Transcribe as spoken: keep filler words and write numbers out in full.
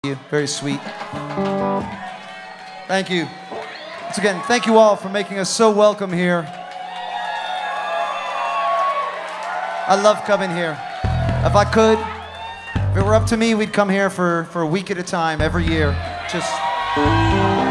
you. Very sweet. Thank you. Once again, thank you all for making us so welcome here. I love coming here. If I could, if it were up to me, we'd come here for, for a week at a time every year. Just...